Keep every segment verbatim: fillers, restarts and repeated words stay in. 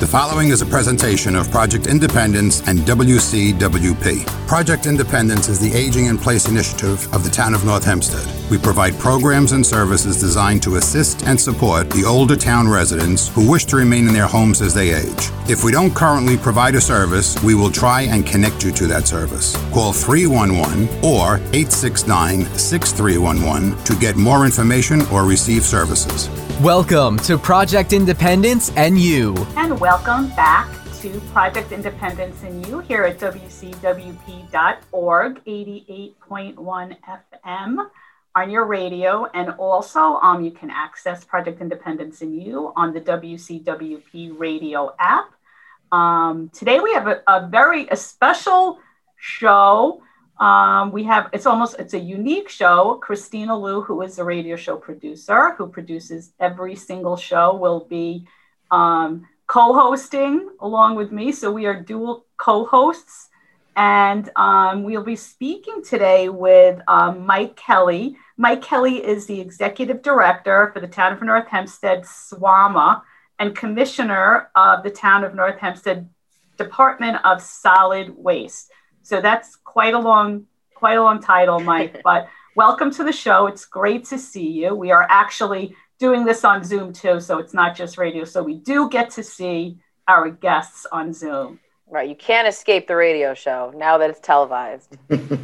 The following is a presentation of Project Independence and W C W P. Project Independence is the Aging in Place initiative of the town of North Hempstead. We provide programs and services designed to assist and support the older town residents who wish to remain in their homes as they age. If we don't currently provide a service, we will try and connect you to that service. Call three one one or eight six nine, six three one one to get more information or receive services. Welcome to Project Independence and You. And welcome back to Project Independence and You here at W C W P dot org, eighty-eight point one F M on your radio. And also um, you can access Project Independence and You on the W C W P radio app. Um, today we have a, a very a special show. Um, we have, it's almost, it's a unique show. Christina Liu, who is the radio show producer, who produces every single show, will be um, co-hosting along with me. So we are dual co-hosts. And um, we'll be speaking today with um, Mike Kelly. Mike Kelly is the executive director for the town of North Hempstead, SWAMA, and commissioner of the town of North Hempstead Department of Solid Waste. So that's quite a long, quite a long title, Mike, but welcome to the show. It's great to see you. We are actually doing this on Zoom too, so it's not just radio. So we do get to see our guests on Zoom. Right, you can't escape the radio show now that it's televised.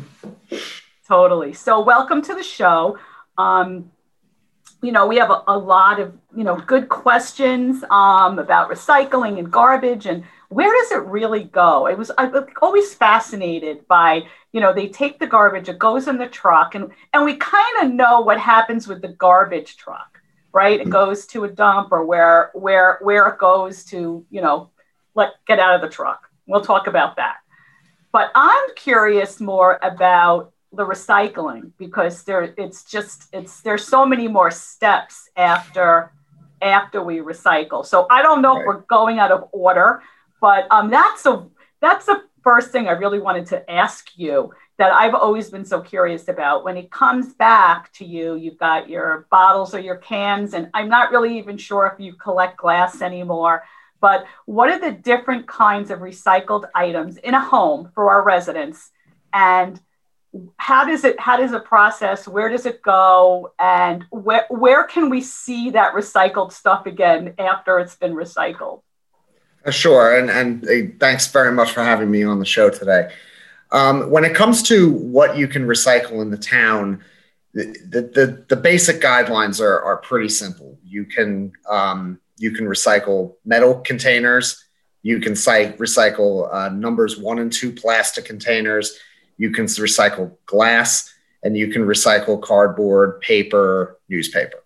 Totally. So welcome to the show. Um, you know, we have a, a lot of, you know, good questions um, about recycling and garbage and where does it really go? It was, I was always fascinated by, you know, they take the garbage, it goes in the truck, and, and we kind of know what happens with the garbage truck, right? It goes to a dump or where, where, where it goes to, you know, let get out of the truck. We'll talk about that. But I'm curious more about the recycling because there, it's just, it's, there's so many more steps after, after we recycle. So I don't know right. if we're going out of order. But um, that's a that's the first thing I really wanted to ask you that I've always been so curious about. When it comes back to you, you've got your bottles or your cans, and I'm not really even sure if you collect glass anymore. But what are the different kinds of recycled items in a home for our residents, and how does it how does it process? Where does it go, and where where can we see that recycled stuff again after it's been recycled? Sure, and, and uh, thanks very much for having me on the show today. Um, when it comes to what you can recycle in the town, the the, the basic guidelines are, are pretty simple. You can um, you can recycle metal containers, you can cite, recycle uh, numbers one and two plastic containers, you can recycle glass, and you can recycle cardboard, paper, newspaper.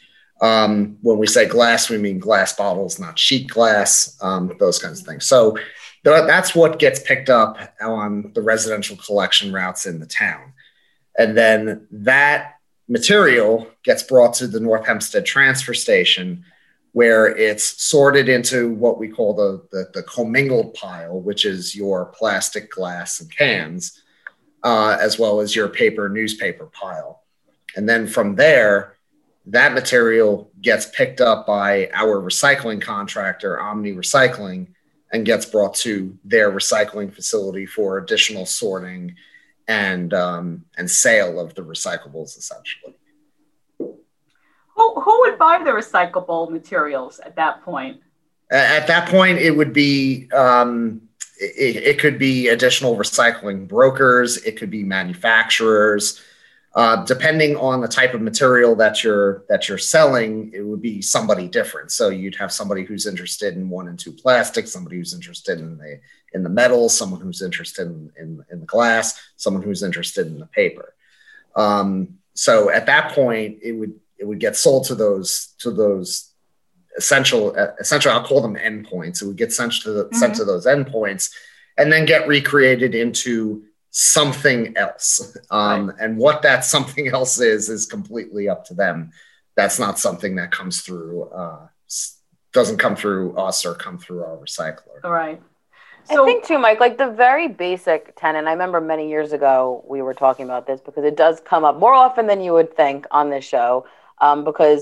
Um, when we say glass, we mean glass bottles, not sheet glass, um, those kinds of things. So th- that's what gets picked up on the residential collection routes in the town. And then that material gets brought to the North Hempstead transfer station where it's sorted into what we call the, the, the commingled pile, which is your plastic, glass, and cans, uh, as well as your paper, newspaper pile. And then from there, that material gets picked up by our recycling contractor, Omni Recycling, and gets brought to their recycling facility for additional sorting and um, and sale of the recyclables, essentially. Who, who would buy the recyclable materials at that point? At that point, it would be, um, it, it could be additional recycling brokers, it could be manufacturers. Uh, depending on the type of material that you're that you're selling, it would be somebody different. So you'd have somebody who's interested in one and two plastics, somebody who's interested in the in the metals, someone who's interested in, in, in the glass, someone who's interested in the paper. Um, so at that point, it would it would get sold to those to those essential uh, essential. I'll call them endpoints. It would get sent to the, mm-hmm. sent to those endpoints, and then get recreated into something else. Um, right. And what that something else is, is completely up to them. That's not something that comes through, uh, doesn't come through us or come through our recycler. All right. So, I think too, Mike, like the very basic tenet, I remember many years ago, we were talking about this because it does come up more often than you would think on this show. Um, because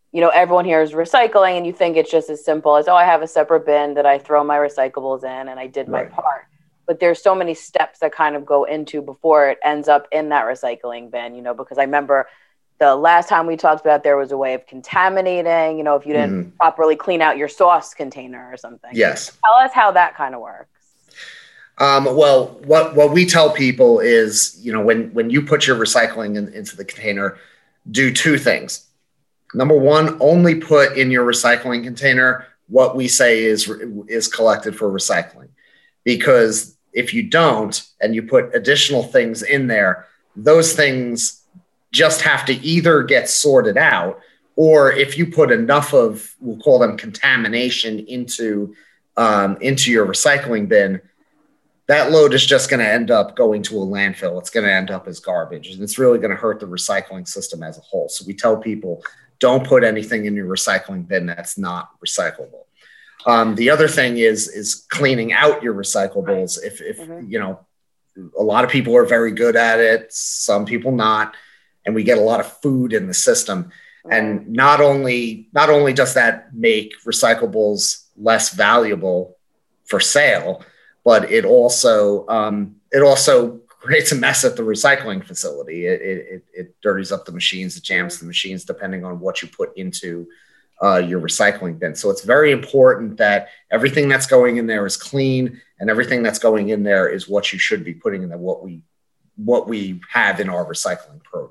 you know, everyone here is recycling and you think it's just as simple as, oh, I have a separate bin that I throw my recyclables in and I did my Right. part. But there's so many steps that kind of go into before it ends up in that recycling bin, you know, because I remember the last time we talked about there was a way of contaminating, you know, if you didn't Mhm. properly clean out your sauce container or something. Yes. Tell us how that kind of works. Um, well, what, what we tell people is, you know, when, when you put your recycling in, into the container, do two things. Number one, only put in your recycling container what we say is, is collected for recycling. Because if you don't, and you put additional things in there, those things just have to either get sorted out, or if you put enough of, we'll call them contamination into, um, into your recycling bin, that load is just going to end up going to a landfill. It's going to end up as garbage, and it's really going to hurt the recycling system as a whole. So we tell people, don't put anything in your recycling bin that's not recyclable. Um, the other thing is, is cleaning out your recyclables. If, if Mhm. you know, a lot of people are very good at it, some people not, and we get a lot of food in the system. And not only, not only does that make recyclables less valuable for sale, but it also, um, it also creates a mess at the recycling facility. It, it, it dirties up the machines, it jams the machines, depending on what you put into uh, your recycling bin. So it's very important that everything that's going in there is clean, and everything that's going in there is what you should be putting in there, what we, what we have in our recycling program.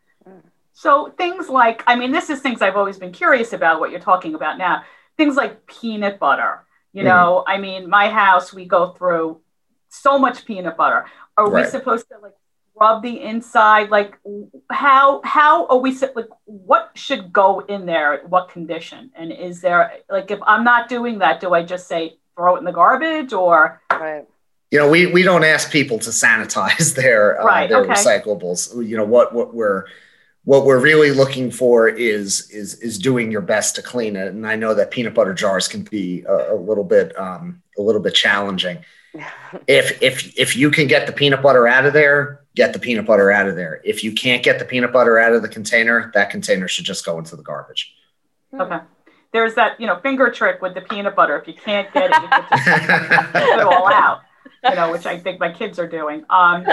So things like, I mean, this is things I've always been curious about what you're talking about now. Things like peanut butter. You know, mm-hmm. I mean, my house, we go through so much peanut butter. Are right. we supposed to like rub the inside? Like how, how are we, like what should go in there? What condition? And is there, like, if I'm not doing that, do I just say throw it in the garbage or? Right. You know, we, we don't ask people to sanitize their, uh, right. their okay. recyclables. You know, what, what we're, What we're really looking for is is is doing your best to clean it, and I know that peanut butter jars can be a, a little bit um, a little bit challenging. if if if you can get the peanut butter out of there, get the peanut butter out of there. If you can't get the peanut butter out of the container, that container should just go into the garbage. Okay. There's that you know finger trick with the peanut butter. If you can't get it, you can just put it all out. You know, which I think my kids are doing. Um,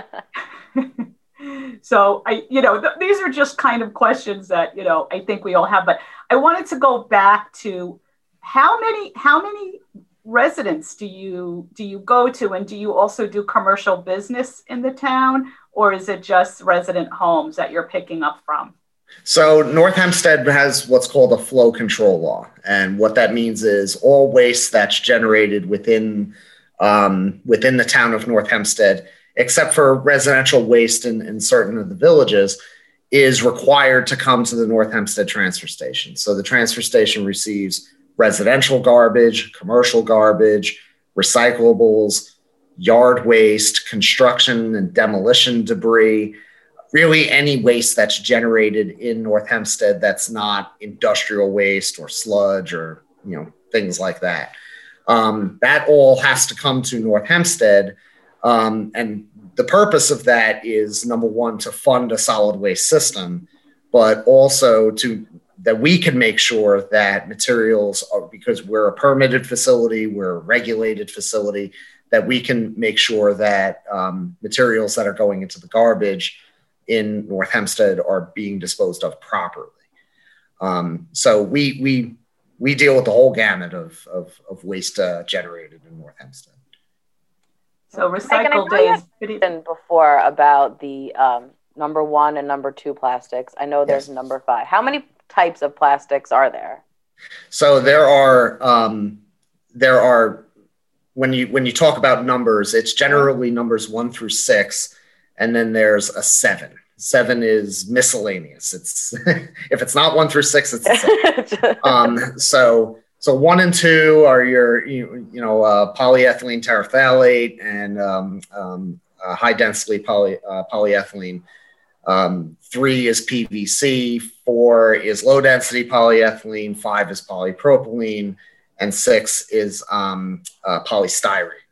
So I, you know, th- these are just kind of questions that, you know, I think we all have, but I wanted to go back to how many, how many residents do you, do you go to, and do you also do commercial business in the town, or is it just resident homes that you're picking up from? So North Hempstead has what's called a flow control law. And what that means is all waste that's generated within, um, within the town of North Hempstead, except for residential waste in, in certain of the villages, is required to come to the North Hempstead transfer station. So the transfer station receives residential garbage, commercial garbage, recyclables, yard waste, construction and demolition debris, really any waste that's generated in North Hempstead that's not industrial waste or sludge or, you know, things like that. Um, that all has to come to North Hempstead. Um, and the purpose of that is, number one, to fund a solid waste system, but also to that we can make sure that materials are, because we're a permitted facility, we're a regulated facility, that we can make sure that um, materials that are going into the garbage in North Hempstead are being disposed of properly. Um, so we we we deal with the whole gamut of of, of waste uh, generated in North Hempstead. So recycle day is pretty. Before about the um, number one and number two plastics. I know there's yes. number five. How many types of plastics are there? So there are um, there are when you when you talk about numbers, it's generally numbers one through six, and then there's a seven. Seven is miscellaneous. It's if it's not one through six, it's a seven. um, so. So one and two are your, you, you know, uh, polyethylene terephthalate and um, um, uh, high density poly, uh, polyethylene. Um, three is P V C, four is low density polyethylene, five is polypropylene, and six is um, uh, polystyrene.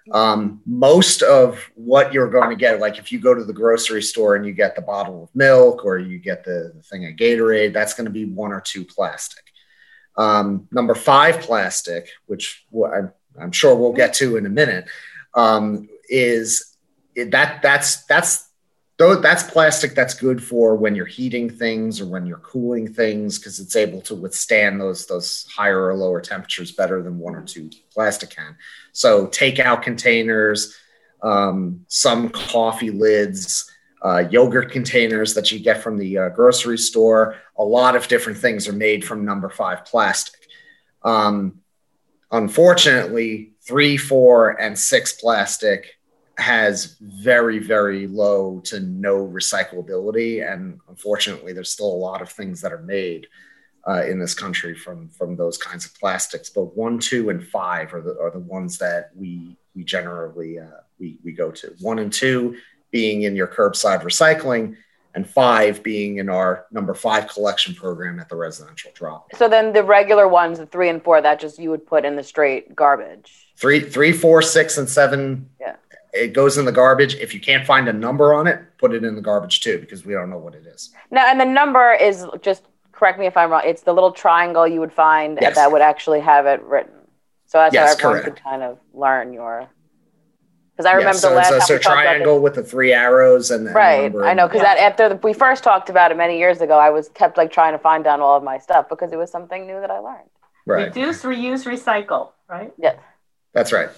Um, most of what you're going to get, like if you go to the grocery store and you get the bottle of milk or you get the, the thing of Gatorade, that's going to be one or two plastic. Um, number five plastic, which I'm, I'm sure we'll get to in a minute, um, is that that's that's that's plastic that's good for when you're heating things or when you're cooling things, because it's able to withstand those those higher or lower temperatures better than one or two plastic can. So takeout containers, um, some coffee lids, uh, yogurt containers that you get from the uh, grocery store. A lot of different things are made from number five plastic. Um, unfortunately, three, four, and six plastic has very, very low to no recyclability. And unfortunately, there's still a lot of things that are made uh, in this country from, from those kinds of plastics. But one, two, and five are the, are the ones that we, we generally uh, we, we go to. One and two being in your curbside recycling, and five being in our number five collection program at the residential drop. So then the regular ones, the three and four, that just you would put in the straight garbage. Three, three, four, six, and seven. Yeah. It goes in the garbage. If you can't find a number on it, put it in the garbage too, because we don't know what it is. Now, and the number is, just correct me if I'm wrong, it's the little triangle you would find Yes. that would actually have it written. So that's Yes, how everyone correct. could kind of learn your, because I remember Yeah, so the last it's a, time so we talked about triangle this. with the three arrows and, and Right, number. I know, because Yeah. that after the, we first talked about it many years ago, I was kept like trying to find down all of my stuff because it was something new that I learned. Right. Reduce, reuse, recycle, right? Yes, That's right.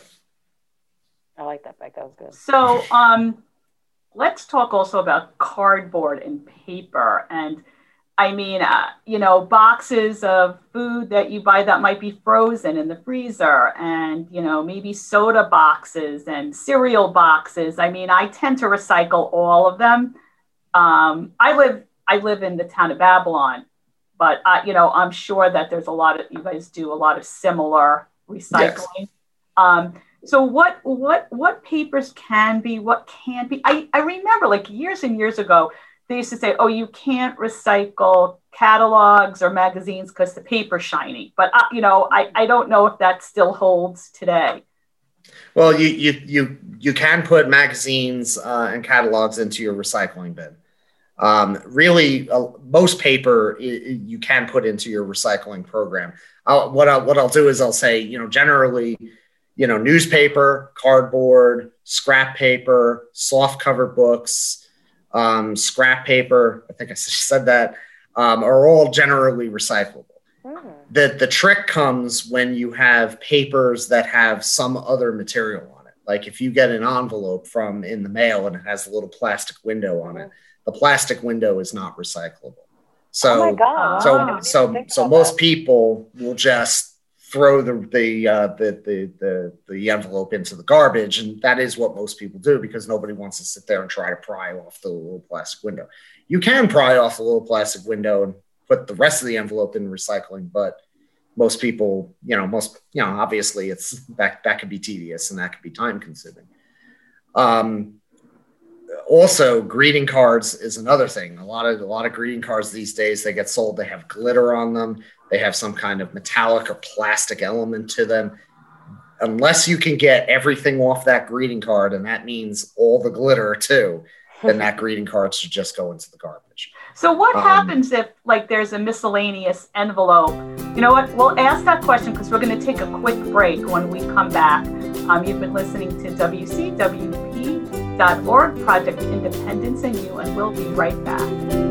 I like that, Beck. That was good. So um, let's talk also about cardboard and paper. And I mean, uh, you know, boxes of food that you buy that might be frozen in the freezer, and, you know, maybe soda boxes and cereal boxes. I mean, I tend to recycle all of them. Um, I live I live in the town of Babylon, but, uh, you know, I'm sure that there's a lot of, you guys do a lot of similar recycling. Yes. Um, so what what what papers can be, what can't be? I, I remember like years and years ago, they used to say, oh, you can't recycle catalogs or magazines because the paper's shiny. But, uh, you know, I, I don't know if that still holds today. Well, you you you you can put magazines uh, and catalogs into your recycling bin. Um, really, uh, most paper I- you can put into your recycling program. I'll, what I'll what I'll do is I'll say, you know, generally, you know, newspaper, cardboard, scrap paper, soft cover books, um, scrap paper, I think I said that, um, are all generally recyclable. Mm. The, the trick comes when you have papers that have some other material on it. Like if you get an envelope from in the mail and it has a little plastic window on it, the plastic window is not recyclable. So, Oh my God. so, I didn't even so, think so about most that. people will just throw the the, uh, the the the the envelope into the garbage, and that is what most people do because nobody wants to sit there and try to pry off the little plastic window. You can pry off the little plastic window and put the rest of the envelope in recycling, but most people, you know, most you know, obviously, it's that that could be tedious and that could be time consuming. Um, also, greeting cards is another thing. A lot of a lot of greeting cards these days, they get sold. They have glitter on them. They have some kind of metallic or plastic element to them. Unless you can get everything off that greeting card, and that means all the glitter too, then that greeting card should just go into the garbage. So what Um, happens if like there's a miscellaneous envelope? You know what? We'll ask that question because we're going to take a quick break when we come back. Um, you've been listening to W C W P dot org, Project Independence and You, and we'll be right back.